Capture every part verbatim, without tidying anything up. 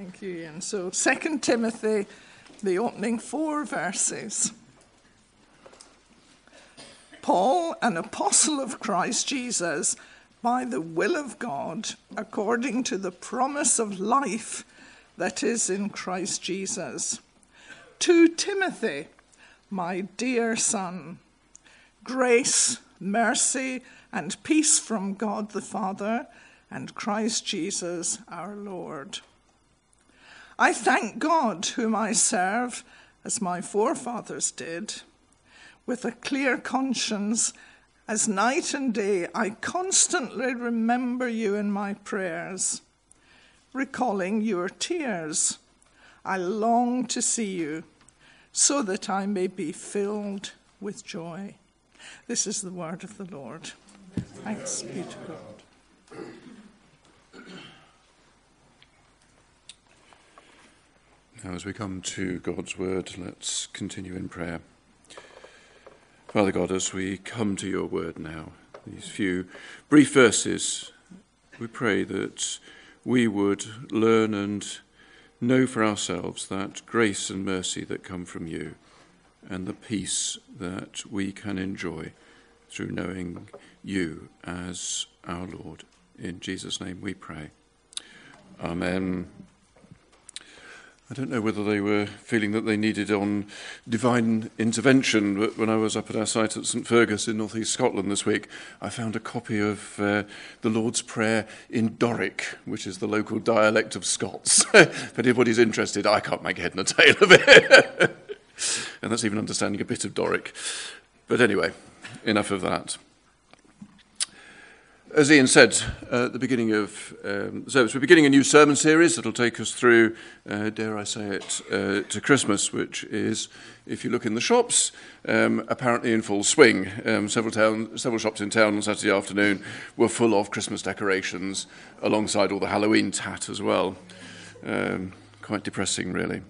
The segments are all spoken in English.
Thank you, Ian. So Second Timothy, the opening four verses. Paul, an apostle of Christ Jesus, by the will of God, according to the promise of life that is in Christ Jesus. To Timothy, my dear son, grace, mercy, and peace from God the Father and Christ Jesus our Lord. I thank God, whom I serve, as my forefathers did, with a clear conscience, as night and day I constantly remember you in my prayers, recalling your tears. I long to see you, so that I may be filled with joy. This is the word of the Lord. Thanks be to God. Now, as we come to God's word, let's continue in prayer. Father God, as we come to your word now, these few brief verses, we pray that we would learn and know for ourselves that grace and mercy that come from you and the peace that we can enjoy through knowing you as our Lord. In Jesus' name we pray. Amen. I don't know whether they were feeling that they needed on divine intervention, but when I was up at our site at St Fergus in North East Scotland this week, I found a copy of uh, the Lord's Prayer in Doric, which is the local dialect of Scots. If anybody's interested, I can't make head nor tail of it. And that's even understanding a bit of Doric. But anyway, enough of that. As Ian said uh, at the beginning of um, the service, we're beginning a new sermon series that will take us through, uh, dare I say it, uh, to Christmas, which is, if you look in the shops, um, apparently in full swing. Um, several, town, several shops in town on Saturday afternoon were full of Christmas decorations, alongside all the Halloween tat as well. Um, quite depressing, really.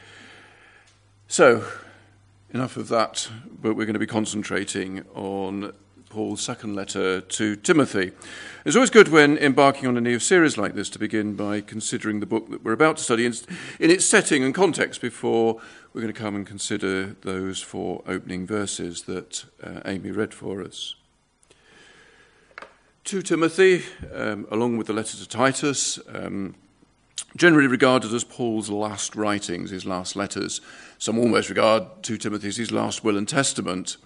So, enough of that, but we're going to be concentrating on Paul's second letter to Timothy. It's always good when embarking on a new series like this to begin by considering the book that we're about to study in, in its setting and context before we're going to come and consider those four opening verses that uh, Amy read for us. To Timothy, um, along with the letter to Titus, um, generally regarded as Paul's last writings, his last letters. Some almost regard to Timothy as his last will and testament.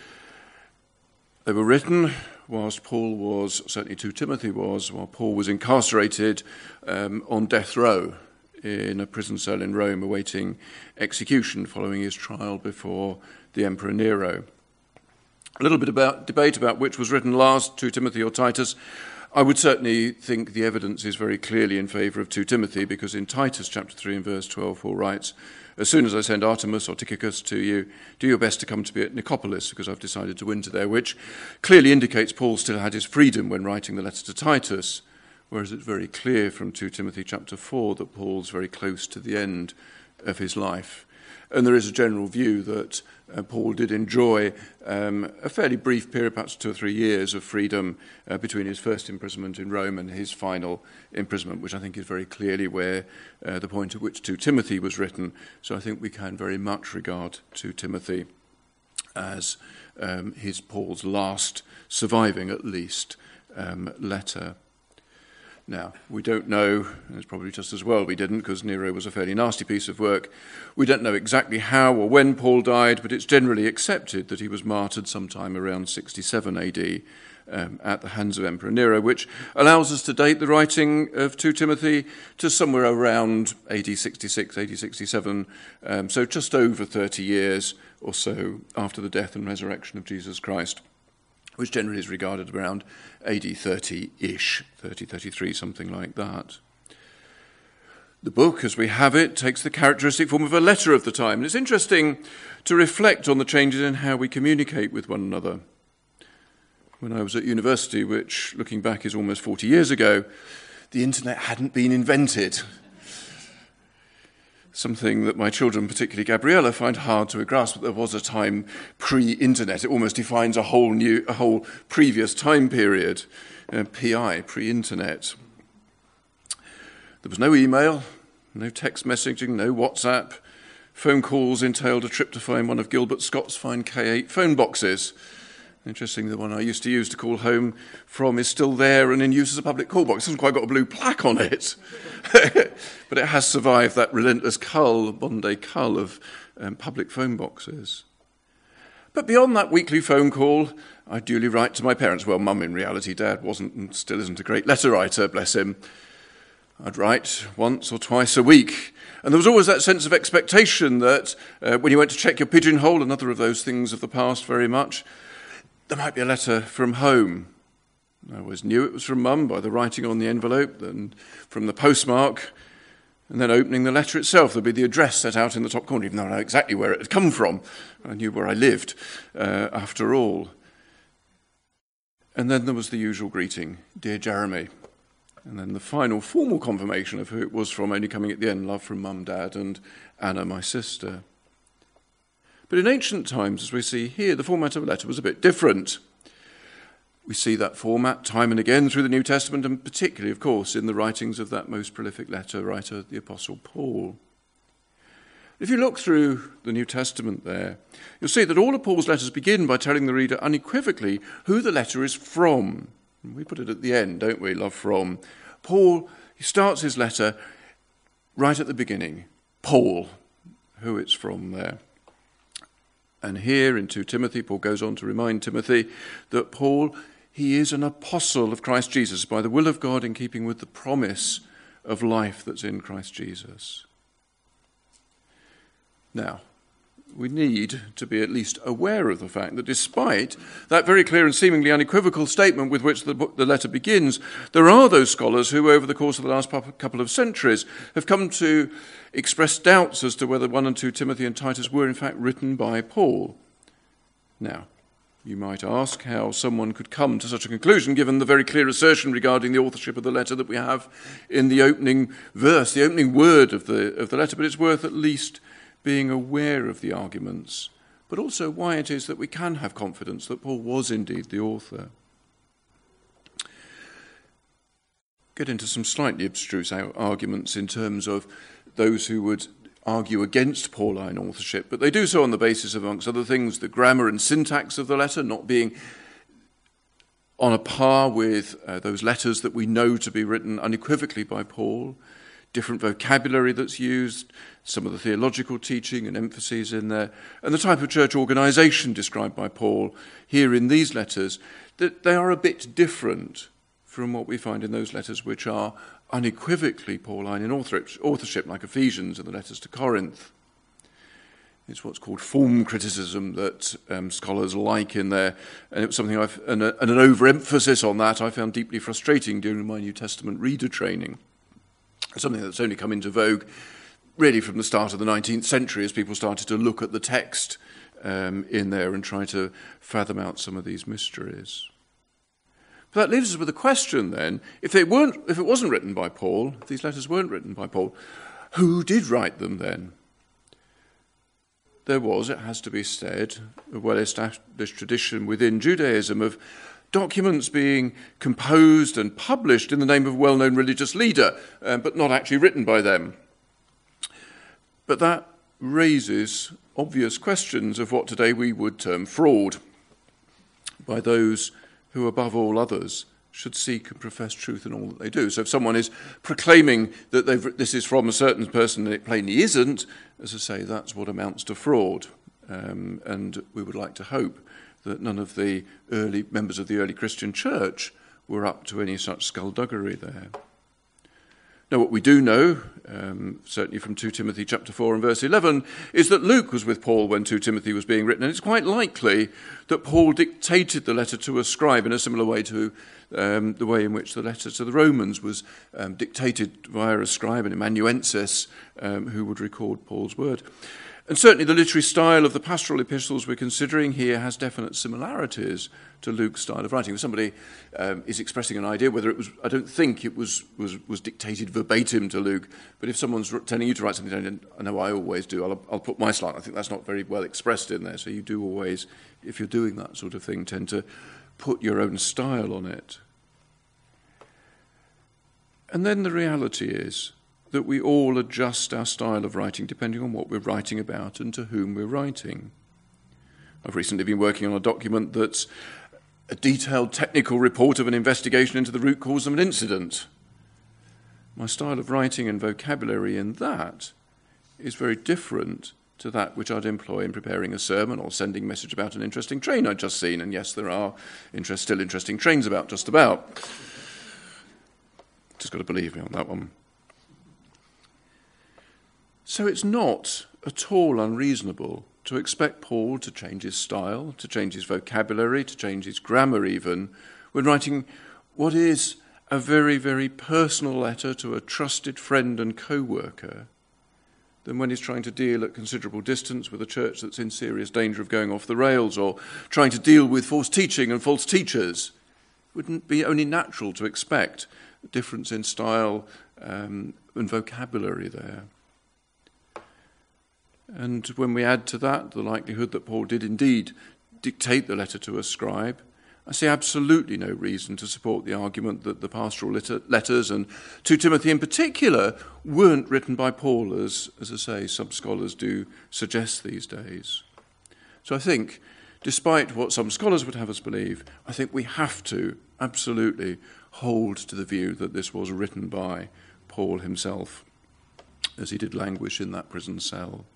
They were written whilst Paul was, certainly to Timothy was, while Paul was incarcerated um, on death row in a prison cell in Rome, awaiting execution following his trial before the Emperor Nero. A little bit about debate about which was written last, to Timothy or Titus. I would certainly think the evidence is very clearly in favour of to Timothy, because in Titus chapter three and verse twelve, Paul writes, "As soon as I send Artemas or Tychicus to you, do your best to come to me at Nicopolis, because I've decided to winter there," which clearly indicates Paul still had his freedom when writing the letter to Titus, whereas it's very clear from two Timothy chapter four that Paul's very close to the end of his life. And there is a general view that uh, Paul did enjoy um, a fairly brief period, perhaps two or three years of freedom uh, between his first imprisonment in Rome and his final imprisonment, which I think is very clearly where uh, the point at which to Timothy was written. So I think we can very much regard to Timothy as um, his Paul's last surviving, at least, um, letter. Now, we don't know, and it's probably just as well we didn't, because Nero was a fairly nasty piece of work. We don't know exactly how or when Paul died, but it's generally accepted that he was martyred sometime around sixty-seven A D um, at the hands of Emperor Nero, which allows us to date the writing of two Timothy to somewhere around A D sixty-six, A D sixty-seven, um, so just over thirty years or so after the death and resurrection of Jesus Christ, which generally is regarded around A D thirty-ish, thirty, thirty-three, something like that. The book, as we have it, takes the characteristic form of a letter of the time. And it's interesting to reflect on the changes in how we communicate with one another. When I was at university, which, looking back, is almost forty years ago, the internet hadn't been invented. Something that my children, particularly Gabriella, find hard to grasp. But there was a time pre-internet. It almost defines a whole new, a whole previous time period. Uh, P I, pre-internet. There was no email, No text messaging, no WhatsApp. Phone calls entailed a trip to find one of Gilbert Scott's fine K eight phone boxes. Interesting, the one I used to use to call home from is still there and in use as a public call box. It hasn't quite got a blue plaque on it, but it has survived that relentless cull, modern-day cull of um, public phone boxes. But beyond that weekly phone call, I duly write to my parents. Well, Mum, in reality, Dad wasn't and still isn't a great letter writer, bless him. I'd write once or twice a week. And there was always that sense of expectation that uh, when you went to check your pigeonhole, another of those things of the past very much, there might be a letter from home. I always knew it was from Mum by the writing on the envelope and from the postmark. And then opening the letter itself, there'd be the address set out in the top corner, even though I know exactly where it had come from. I knew where I lived, uh, after all. And then there was the usual greeting, "Dear Jeremy." And then the final formal confirmation of who it was from, only coming at the end, "Love from Mum, Dad, and Anna, my sister." But in ancient times, as we see here, the format of a letter was a bit different. We see that format time and again through the New Testament, and particularly, of course, in the writings of that most prolific letter writer, the Apostle Paul. If you look through the New Testament there, you'll see that all of Paul's letters begin by telling the reader unequivocally who the letter is from. We put it at the end, don't we? Love from. Paul, he starts his letter right at the beginning. Paul, who it's from there. And here in Second Timothy, Paul goes on to remind Timothy that Paul, he is an apostle of Christ Jesus by the will of God in keeping with the promise of life that's in Christ Jesus. Now, we need to be at least aware of the fact that despite that very clear and seemingly unequivocal statement with which the, book, the letter begins, there are those scholars who, over the course of the last couple of centuries, have come to express doubts as to whether First and Second Timothy and Titus were in fact written by Paul. Now, you might ask how someone could come to such a conclusion, given the very clear assertion regarding the authorship of the letter that we have in the opening verse, the opening word of the, of the letter, but it's worth at least being aware of the arguments, but also why it is that we can have confidence that Paul was indeed the author. Get into some slightly abstruse arguments in terms of those who would argue against Pauline authorship, but they do so on the basis of, amongst other things, the grammar and syntax of the letter not being on a par with uh, those letters that we know to be written unequivocally by Paul, different vocabulary that's used, some of the theological teaching and emphases in there, and the type of church organisation described by Paul here in these letters, that they are a bit different from what we find in those letters which are unequivocally Pauline in authorship, like Ephesians and the letters to Corinth. It's what's called form criticism that um, scholars like in there, and it was something I've, and, a, and an overemphasis on that I found deeply frustrating during my New Testament reader training. Something that's only come into vogue really from the start of the nineteenth century as people started to look at the text um, in there and try to fathom out some of these mysteries. But that leaves us with a question then, if they weren't, if it wasn't written by Paul, if these letters weren't written by Paul, who did write them then? There was, it has to be said, a well-established tradition within Judaism of documents being composed and published in the name of a well-known religious leader, um, but not actually written by them. But that raises obvious questions of what today we would term fraud by those who, above all others, should seek and profess truth in all that they do. So if someone is proclaiming that they've, this is from a certain person and it plainly isn't, as I say, that's what amounts to fraud. Um, and we would like to hope that none of the early members of the early Christian church were up to any such skullduggery there. Now, what we do know, um, certainly from Second Timothy chapter four and verse eleven, is that Luke was with Paul when Second Timothy was being written, and it's quite likely that Paul dictated the letter to a scribe in a similar way to um, the way in which the letter to the Romans was um, dictated via a scribe, an amanuensis, um, who would record Paul's word. And certainly the literary style of the pastoral epistles we're considering here has definite similarities to Luke's style of writing. If somebody um, is expressing an idea, whether it was, I don't think it was, was, was dictated verbatim to Luke, but if someone's telling you to write something, I know I always do, I'll, I'll put my slant. I think that's not very well expressed in there, so you do always, if you're doing that sort of thing, tend to put your own style on it. And then the reality is that we all adjust our style of writing depending on what we're writing about and to whom we're writing. I've recently been working on a document that's a detailed technical report of an investigation into the root cause of an incident. My style of writing and vocabulary in that is very different to that which I'd employ in preparing a sermon or sending a message about an interesting train I'd just seen. And yes, there are interest, still interesting trains about, just about. Just got to believe me on that one. So it's not at all unreasonable to expect Paul to change his style, to change his vocabulary, to change his grammar even, when writing what is a very, very personal letter to a trusted friend and co-worker, than when he's trying to deal at considerable distance with a church that's in serious danger of going off the rails, or trying to deal with false teaching and false teachers. It wouldn't be only natural to expect a difference in style um, and vocabulary there. And when we add to that the likelihood that Paul did indeed dictate the letter to a scribe, I see absolutely no reason to support the argument that the pastoral letter, letters, and to Timothy in particular, weren't written by Paul, as, as I say, some scholars do suggest these days. So I think, despite what some scholars would have us believe, I think we have to absolutely hold to the view that this was written by Paul himself, as he did languish in that prison cell.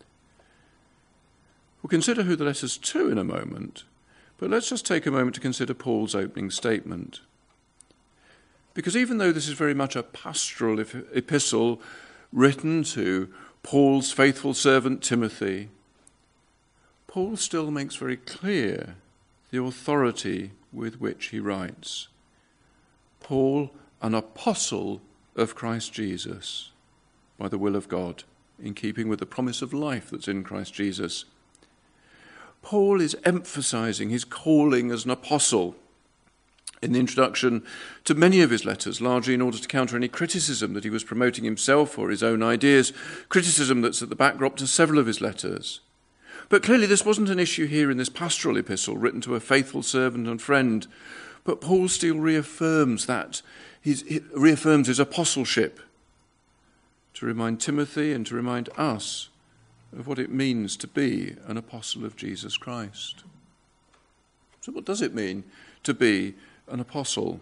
We'll consider who the letter's to in a moment, but let's just take a moment to consider Paul's opening statement. Because even though this is very much a pastoral epistle written to Paul's faithful servant Timothy, Paul still makes very clear the authority with which he writes. Paul, an apostle of Christ Jesus, by the will of God, in keeping with the promise of life that's in Christ Jesus. Paul is emphasizing his calling as an apostle in the introduction to many of his letters, largely in order to counter any criticism that he was promoting himself or his own ideas, criticism that's at the backdrop to several of his letters. But clearly this wasn't an issue here in this pastoral epistle written to a faithful servant and friend, but Paul still reaffirms that, he reaffirms his apostleship to remind Timothy and to remind us of what it means to be an apostle of Jesus Christ. So what does it mean to be an apostle?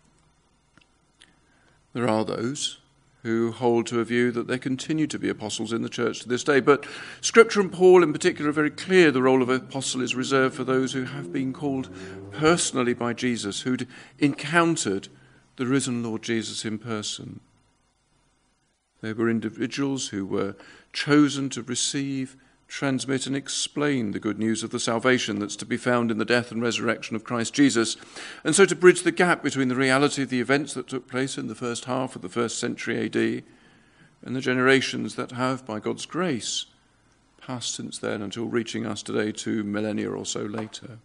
There are those who hold to a view that there continue to be apostles in the church to this day, but Scripture and Paul in particular are very clear the role of an apostle is reserved for those who have been called personally by Jesus, who'd encountered the risen Lord Jesus in person. They were individuals who were chosen to receive, transmit and explain the good news of the salvation that's to be found in the death and resurrection of Christ Jesus, and so to bridge the gap between the reality of the events that took place in the first half of the first century A D and the generations that have, by God's grace, passed since then until reaching us today two millennia or so later.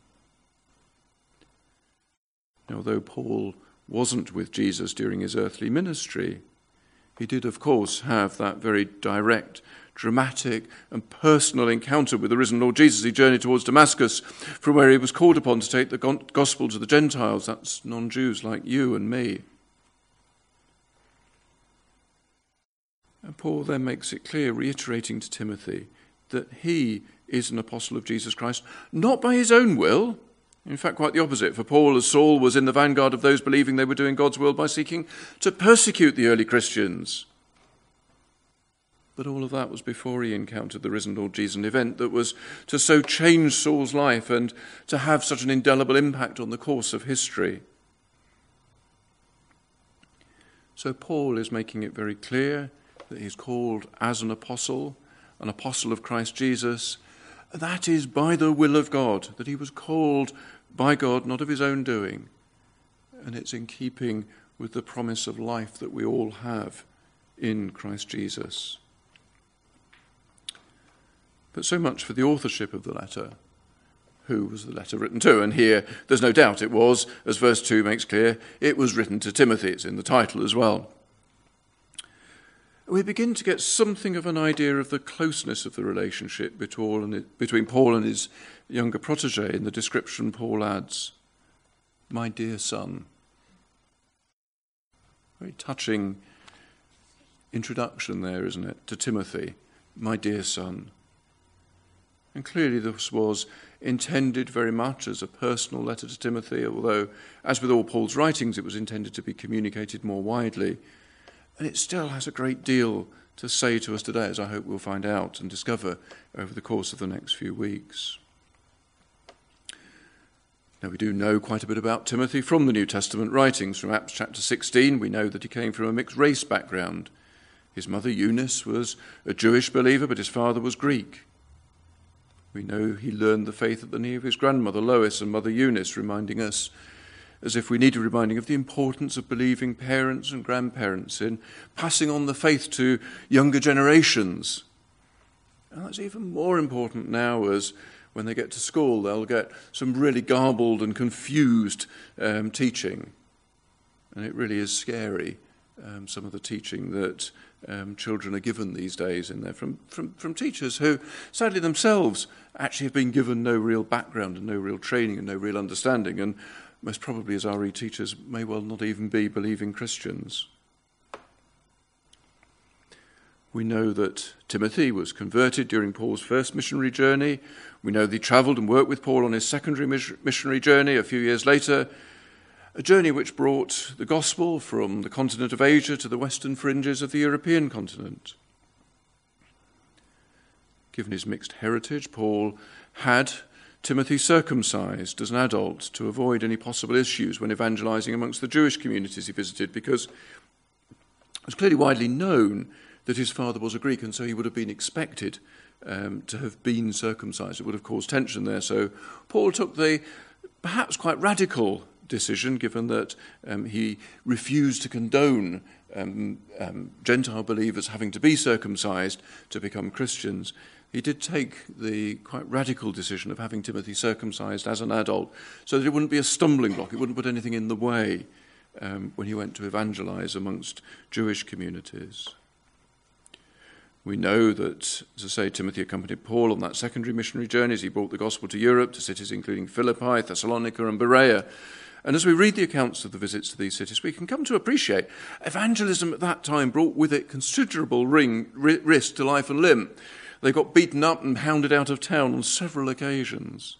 Now, although Paul wasn't with Jesus during his earthly ministry, he did, of course, have that very direct, dramatic and personal encounter with the risen Lord Jesus. He journeyed towards Damascus, from where he was called upon to take the gospel to the Gentiles, that's non-Jews like you and me. And Paul then makes it clear, reiterating to Timothy, that he is an apostle of Jesus Christ, not by his own will. In fact, quite the opposite, for Paul, as Saul, was in the vanguard of those believing they were doing God's will by seeking to persecute the early Christians. But all of that was before he encountered the risen Lord Jesus, an event that was to so change Saul's life and to have such an indelible impact on the course of history. So Paul is making it very clear that he's called as an apostle, an apostle of Christ Jesus. That is by the will of God, that he was called by God, not of his own doing. And it's in keeping with the promise of life that we all have in Christ Jesus. But so much for the authorship of the letter. Who was the letter written to? And here, there's no doubt it was, as verse two makes clear, it was written to Timothy. It's in the title as well. We begin to get something of an idea of the closeness of the relationship between Paul and his younger protege in the description Paul adds, my dear son. Very touching introduction there, isn't it, to Timothy, my dear son. And clearly this was intended very much as a personal letter to Timothy, although, as with all Paul's writings, it was intended to be communicated more widely. And it still has a great deal to say to us today, as I hope we'll find out and discover over the course of the next few weeks. Now, we do know quite a bit about Timothy from the New Testament writings. From Acts chapter sixteen, we know that he came from a mixed race background. His mother, Eunice, was a Jewish believer, but his father was Greek. We know he learned the faith at the knee of his grandmother, Lois, and mother Eunice, reminding us, as if we needed reminding, of the importance of believing parents and grandparents in passing on the faith to younger generations. And that's even more important now, as when they get to school, they'll get some really garbled and confused um, teaching. And it really is scary, um, some of the teaching that um, children are given these days in there from, from, from teachers who, sadly themselves, actually have been given no real background and no real training and no real understanding, and most probably as R E teachers may well not even be believing Christians. We know that Timothy was converted during Paul's first missionary journey. We know that he travelled and worked with Paul on his secondary missionary journey a few years later, a journey which brought the gospel from the continent of Asia to the western fringes of the European continent. Given his mixed heritage, Paul had Timothy circumcised as an adult to avoid any possible issues when evangelizing amongst the Jewish communities he visited, because it was clearly widely known that his father was a Greek, and so he would have been expected um, to have been circumcised. It would have caused tension there. So Paul took the perhaps quite radical decision, given that um, he refused to condone um, um, Gentile believers having to be circumcised to become Christians. He did take the quite radical decision of having Timothy circumcised as an adult so that it wouldn't be a stumbling block, it wouldn't put anything in the way um, when he went to evangelize amongst Jewish communities. We know that, as I say, Timothy accompanied Paul on that secondary missionary journey as he brought the gospel to Europe, to cities including Philippi, Thessalonica and Berea. And as we read the accounts of the visits to these cities, we can come to appreciate evangelism at that time brought with it considerable ring, risk to life and limb. They got beaten up and hounded out of town on several occasions.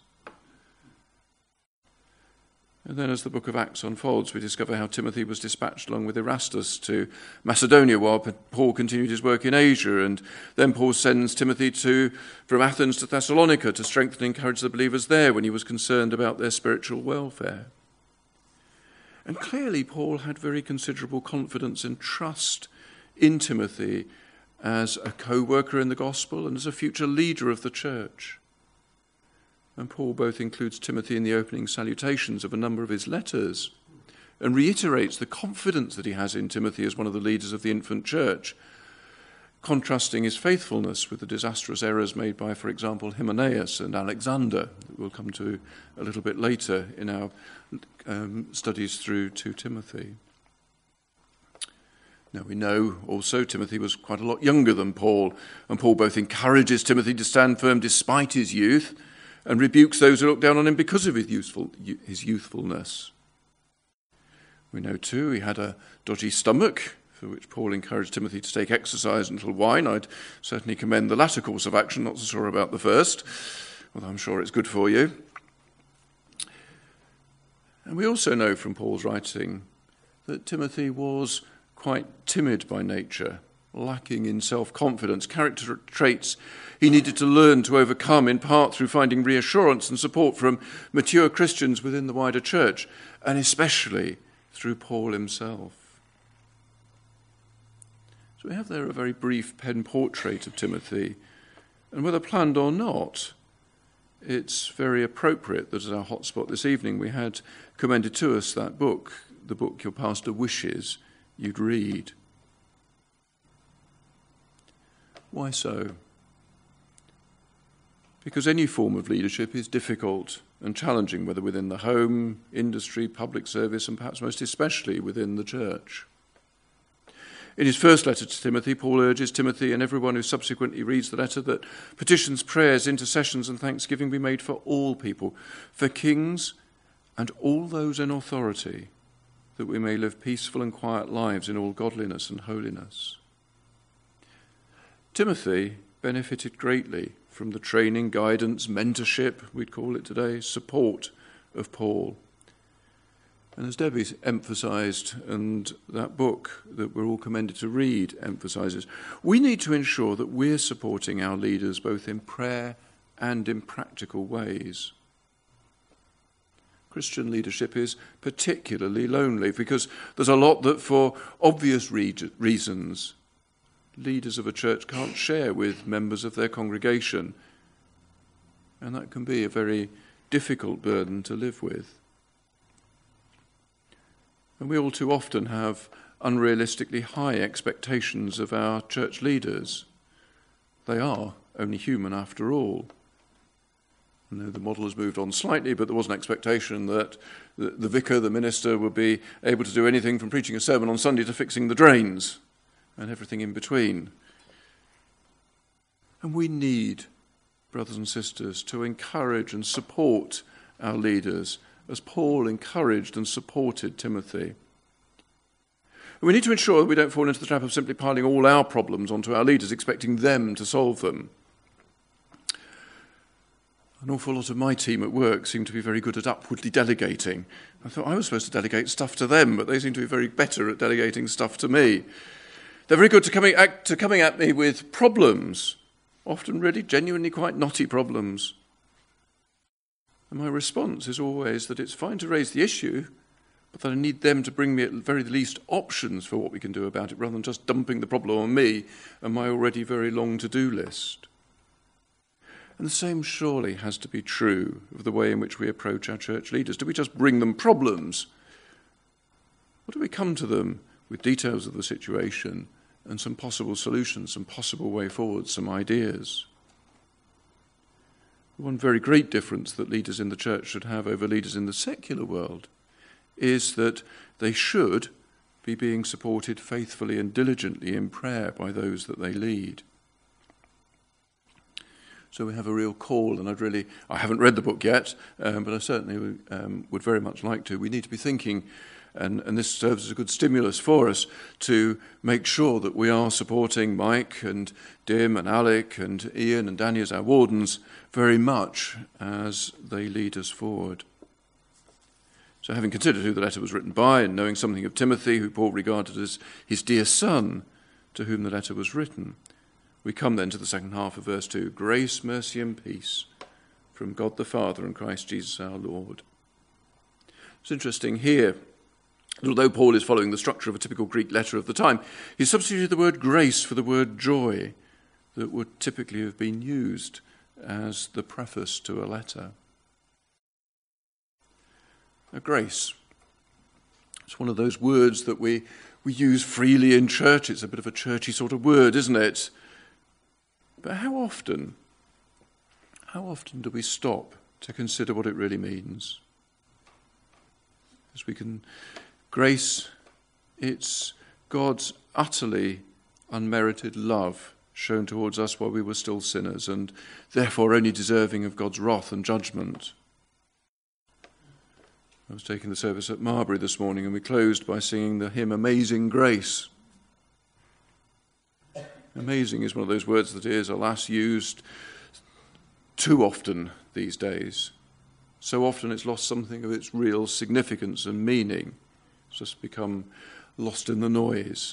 And then as the book of Acts unfolds, we discover how Timothy was dispatched along with Erastus to Macedonia while Paul continued his work in Asia. And then Paul sends Timothy to, from Athens to Thessalonica to strengthen and encourage the believers there when he was concerned about their spiritual welfare. And clearly Paul had very considerable confidence and trust in Timothy as a co-worker in the gospel and as a future leader of the church. And Paul both includes Timothy in the opening salutations of a number of his letters and reiterates the confidence that he has in Timothy as one of the leaders of the infant church, contrasting his faithfulness with the disastrous errors made by, for example, Hymenaeus and Alexander, that we'll come to a little bit later in our um, studies through to Timothy. Now, we know also Timothy was quite a lot younger than Paul, and Paul both encourages Timothy to stand firm despite his youth and rebukes those who look down on him because of his, youthful, his youthfulness. We know, too, he had a dodgy stomach, for which Paul encouraged Timothy to take exercise and little wine. I'd certainly commend the latter course of action, not so sure about the first, although I'm sure it's good for you. And we also know from Paul's writing that Timothy was quite timid by nature, lacking in self-confidence, character traits he needed to learn to overcome, in part through finding reassurance and support from mature Christians within the wider church, and especially through Paul himself. So we have there a very brief pen portrait of Timothy, and whether planned or not, it's very appropriate that as our hotspot this evening we had commended to us that book, the book Your Pastor Wishes You'd Read. Why so? Because any form of leadership is difficult and challenging, whether within the home, industry, public service, and perhaps most especially within the church. In his first letter to Timothy, Paul urges Timothy and everyone who subsequently reads the letter that petitions, prayers, intercessions, and thanksgiving be made for all people, for kings and all those in authority, that we may live peaceful and quiet lives in all godliness and holiness. Timothy benefited greatly from the training, guidance, mentorship, we'd call it today, support of Paul. And as Debbie emphasised, and that book that we're all commended to read emphasises, we need to ensure that we're supporting our leaders both in prayer and in practical ways. Christian leadership is particularly lonely because there's a lot that, for obvious re- reasons, leaders of a church can't share with members of their congregation. And that can be a very difficult burden to live with. And we all too often have unrealistically high expectations of our church leaders. They are only human after all. I know the model has moved on slightly, but there was an expectation that the, the vicar, the minister, would be able to do anything from preaching a sermon on Sunday to fixing the drains and everything in between. And we need, brothers and sisters, to encourage and support our leaders, as Paul encouraged and supported Timothy. We need to ensure that we don't fall into the trap of simply piling all our problems onto our leaders, expecting them to solve them. An awful lot of my team at work seem to be very good at upwardly delegating. I thought I was supposed to delegate stuff to them, but they seem to be very better at delegating stuff to me. They're very good to coming at, to coming at me with problems, often really genuinely quite knotty problems. And my response is always that it's fine to raise the issue, but that I need them to bring me at the very least options for what we can do about it, rather than just dumping the problem on me and my already very long to-do list. And the same surely has to be true of the way in which we approach our church leaders. Do we just bring them problems? Or do we come to them with details of the situation and some possible solutions, some possible way forward, some ideas? One very great difference that leaders in the church should have over leaders in the secular world is that they should be being supported faithfully and diligently in prayer by those that they lead. So we have a real call, and I'd really, I haven't read the book yet, um, but I certainly um, would very much like to. We need to be thinking, and, and this serves as a good stimulus for us, to make sure that we are supporting Mike and Dim and Alec and Ian and Danny as our wardens very much as they lead us forward. So having considered who the letter was written by and knowing something of Timothy, who Paul regarded as his dear son, to whom the letter was written, we come then to the second half of verse two. Grace, mercy and peace from God the Father and Christ Jesus our Lord. It's interesting here, although Paul is following the structure of a typical Greek letter of the time, he substituted the word grace for the word joy that would typically have been used as the preface to a letter. Now, grace, it's one of those words that we, we use freely in church. It's a bit of a churchy sort of word, isn't it? But how often, how often do we stop to consider what it really means? As we can, grace, it's God's utterly unmerited love shown towards us while we were still sinners and therefore only deserving of God's wrath and judgment. I was taking the service at Marbury this morning and we closed by singing the hymn Amazing Grace. Amazing is one of those words that is, alas, used too often these days. So often it's lost something of its real significance and meaning. It's just become lost in the noise.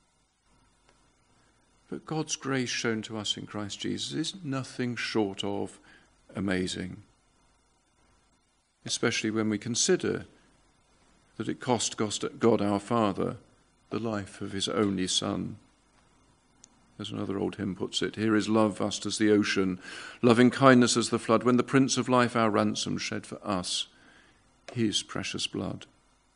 But God's grace shown to us in Christ Jesus is nothing short of amazing. Especially when we consider that it cost God our Father the life of his only Son. As another old hymn puts it, here is love vast as the ocean, loving kindness as the flood, when the Prince of Life our ransom shed for us his precious blood.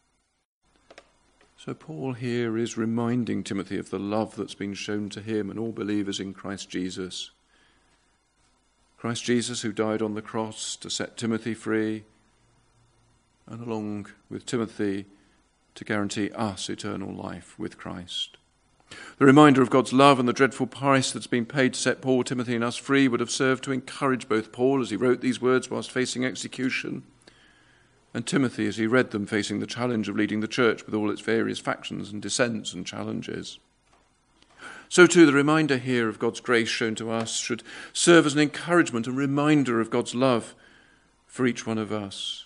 So Paul here is reminding Timothy of the love that's been shown to him and all believers in Christ Jesus. Christ Jesus, who died on the cross to set Timothy free, and along with Timothy to guarantee us eternal life with Christ. The reminder of God's love and the dreadful price that's been paid to set Paul, Timothy and us free would have served to encourage both Paul as he wrote these words whilst facing execution, and Timothy as he read them facing the challenge of leading the church with all its various factions and dissents and challenges. So too the reminder here of God's grace shown to us should serve as an encouragement and reminder of God's love for each one of us.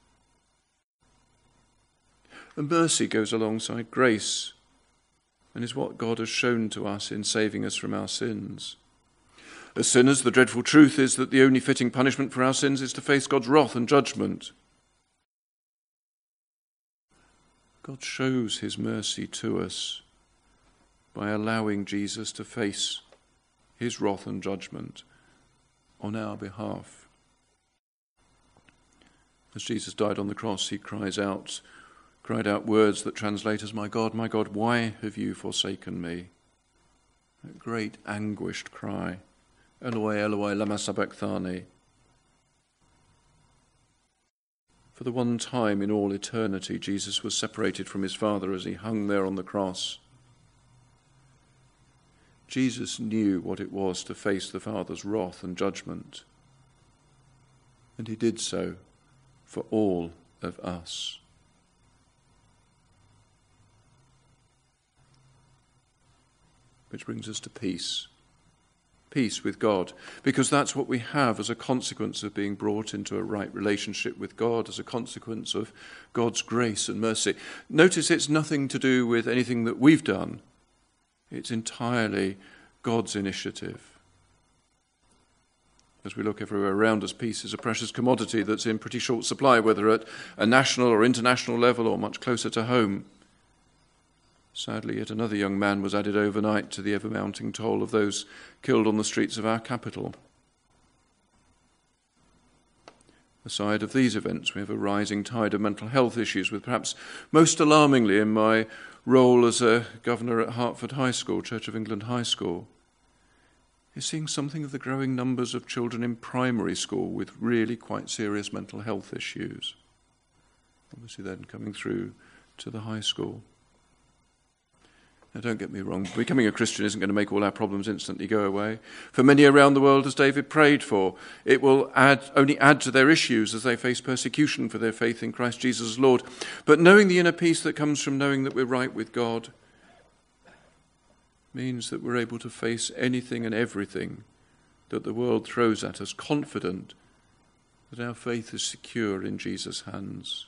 And mercy goes alongside grace and is what God has shown to us in saving us from our sins. As sinners, the dreadful truth is that the only fitting punishment for our sins is to face God's wrath and judgment. God shows his mercy to us by allowing Jesus to face his wrath and judgment on our behalf. As Jesus died on the cross, he cries out, cried out words that translate as, "My God, my God, why have you forsaken me?" That great anguished cry, "Eloi, Eloi, lama sabachthani." For the one time in all eternity, Jesus was separated from his Father as he hung there on the cross. Jesus knew what it was to face the Father's wrath and judgment, and he did so for all of us. Which brings us to peace. Peace with God, because that's what we have as a consequence of being brought into a right relationship with God, as a consequence of God's grace and mercy. Notice it's nothing to do with anything that we've done. It's entirely God's initiative. As we look everywhere around us, peace is a precious commodity that's in pretty short supply, whether at a national or international level or much closer to home. Sadly, yet another young man was added overnight to the ever-mounting toll of those killed on the streets of our capital. Aside of these events, we have a rising tide of mental health issues, with perhaps most alarmingly in my role as a governor at Hertford High School, Church of England High School, is seeing something of the growing numbers of children in primary school with really quite serious mental health issues. Obviously then coming through to the high school. Now, don't get me wrong, becoming a Christian isn't going to make all our problems instantly go away. For many around the world, as David prayed for, it will add, only add to their issues as they face persecution for their faith in Christ Jesus as Lord. But knowing the inner peace that comes from knowing that we're right with God means that we're able to face anything and everything that the world throws at us, confident that our faith is secure in Jesus' hands.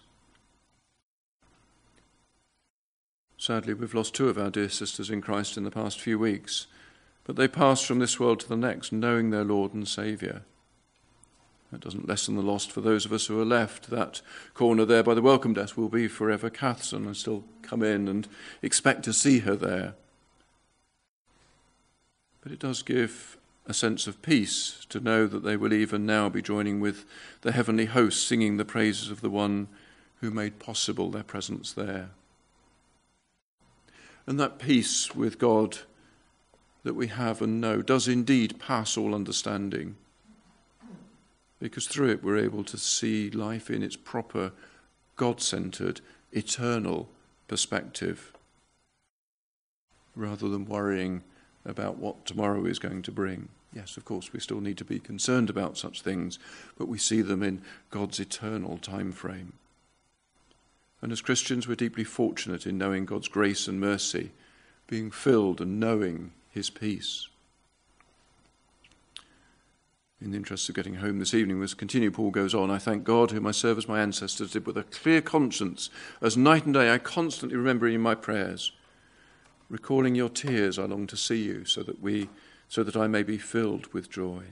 Sadly, we've lost two of our dear sisters in Christ in the past few weeks, but they passed from this world to the next, knowing their Lord and Saviour. That doesn't lessen the loss for those of us who are left. That corner there by the welcome desk will be forever Kath's, and I still come in and expect to see her there. But it does give a sense of peace to know that they will even now be joining with the heavenly host, singing the praises of the one who made possible their presence there. And that peace with God that we have and know does indeed pass all understanding, because through it we're able to see life in its proper, God-centered, eternal perspective, rather than worrying about what tomorrow is going to bring. Yes, of course, we still need to be concerned about such things, but we see them in God's eternal time frame. And as Christians, we're deeply fortunate in knowing God's grace and mercy, being filled and knowing his peace. In the interest of getting home this evening, as continue, Paul goes on, "I thank God, whom I serve as my ancestors did, with a clear conscience, as night and day I constantly remember in my prayers. Recalling your tears, I long to see you, so that we, so that I may be filled with joy."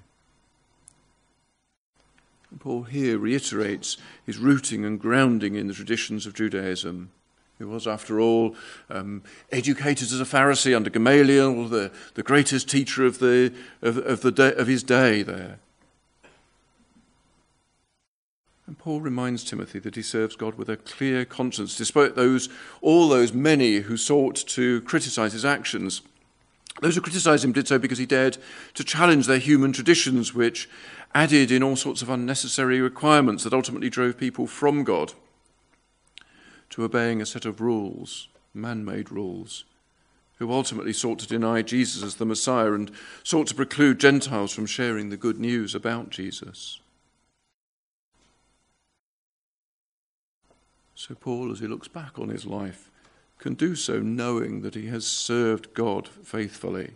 Paul here reiterates his rooting and grounding in the traditions of Judaism. He was, after all, um, educated as a Pharisee under Gamaliel, the, the greatest teacher of the of, of the day, of his day there. And Paul reminds Timothy that he serves God with a clear conscience, despite those all those many who sought to criticize his actions. Those who criticized him did so because he dared to challenge their human traditions, which added in all sorts of unnecessary requirements that ultimately drove people from God to obeying a set of rules, man-made rules, who ultimately sought to deny Jesus as the Messiah and sought to preclude Gentiles from sharing the good news about Jesus. So Paul, as he looks back on his life, can do so knowing that he has served God faithfully.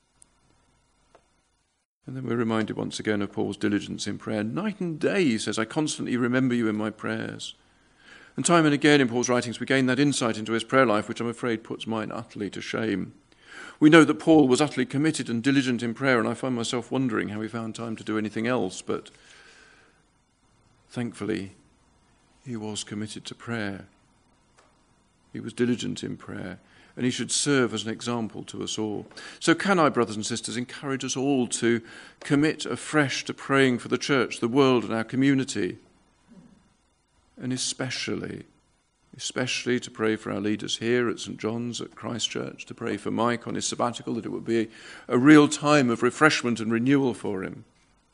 And then we're reminded once again of Paul's diligence in prayer. Night and day, he says, I constantly remember you in my prayers. And time and again in Paul's writings we gain that insight into his prayer life, which I'm afraid puts mine utterly to shame. We know that Paul was utterly committed and diligent in prayer, and I find myself wondering how he found time to do anything else, but thankfully he was committed to prayer. He was diligent in prayer, and he should serve as an example to us all. So can I, brothers and sisters, encourage us all to commit afresh to praying for the church, the world, and our community, and especially, especially to pray for our leaders here at St John's, at Christ Church, to pray for Mike on his sabbatical, that it would be a real time of refreshment and renewal for him.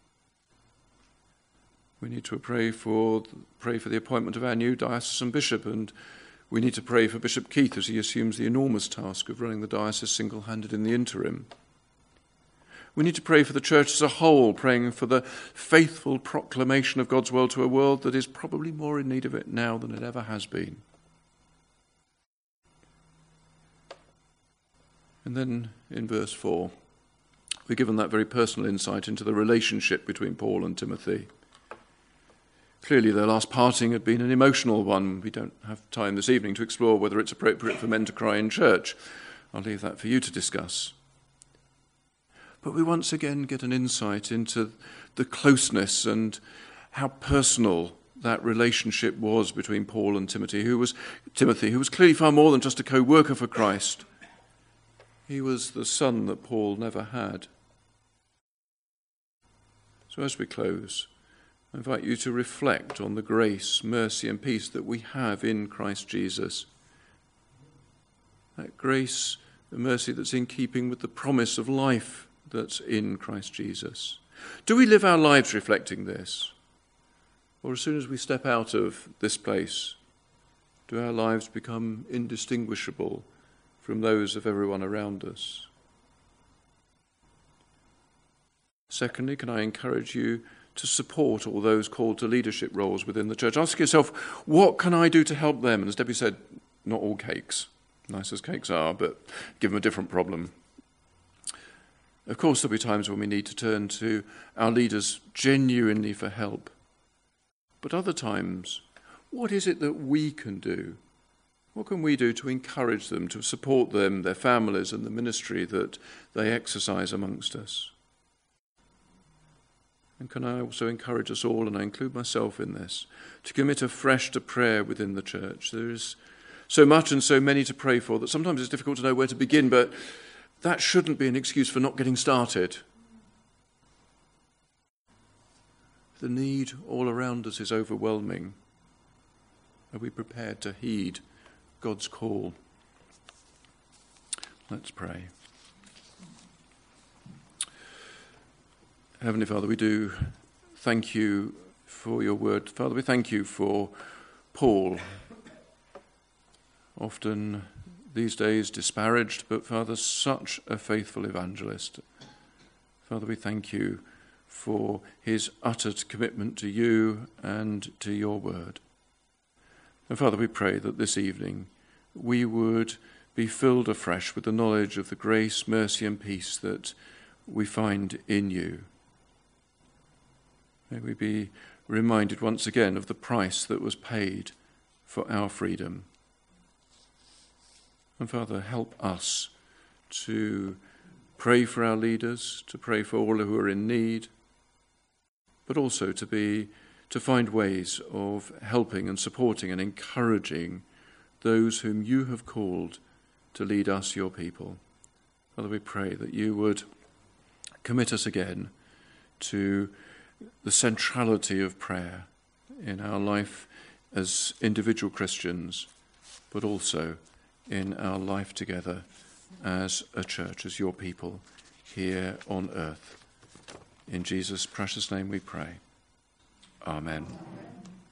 We need to pray for, pray for the appointment of our new diocesan bishop, and we need to pray for Bishop Keith as he assumes the enormous task of running the diocese single-handed in the interim. We need to pray for the church as a whole, praying for the faithful proclamation of God's will to a world that is probably more in need of it now than it ever has been. And then in verse four, we're given that very personal insight into the relationship between Paul and Timothy. Clearly their last parting had been an emotional one. We don't have time this evening to explore whether it's appropriate for men to cry in church. I'll leave that for you to discuss. But we once again get an insight into the closeness and how personal that relationship was between Paul and Timothy, who was Timothy, who was clearly far more than just a co-worker for Christ. He was the son that Paul never had. So as we close, I invite you to reflect on the grace, mercy, and peace that we have in Christ Jesus. That grace and mercy that's in keeping with the promise of life that's in Christ Jesus. Do we live our lives reflecting this? Or as soon as we step out of this place, do our lives become indistinguishable from those of everyone around us? Secondly, can I encourage you to support all those called to leadership roles within the church? Ask yourself, what can I do to help them? And as Debbie said, not all cakes, nice as cakes are, but give them a different problem. Of course, there'll be times when we need to turn to our leaders genuinely for help. But other times, what is it that we can do? What can we do to encourage them, to support them, their families, and the ministry that they exercise amongst us? And can I also encourage us all, and I include myself in this, to commit afresh to prayer within the church? There is so much and so many to pray for that sometimes it's difficult to know where to begin, but that shouldn't be an excuse for not getting started. The need all around us is overwhelming. Are we prepared to heed God's call? Let's pray. Heavenly Father, we do thank you for your word. Father, we thank you for Paul, often these days disparaged, but Father, such a faithful evangelist. Father, we thank you for his utter commitment to you and to your word. And Father, we pray that this evening we would be filled afresh with the knowledge of the grace, mercy, and peace that we find in you. May we be reminded once again of the price that was paid for our freedom. And Father, help us to pray for our leaders, to pray for all who are in need, but also to be to find ways of helping and supporting and encouraging those whom you have called to lead us, your people. Father, we pray that you would commit us again to the centrality of prayer in our life as individual Christians, but also in our life together as a church, as your people here on earth. In Jesus' precious name we pray. Amen.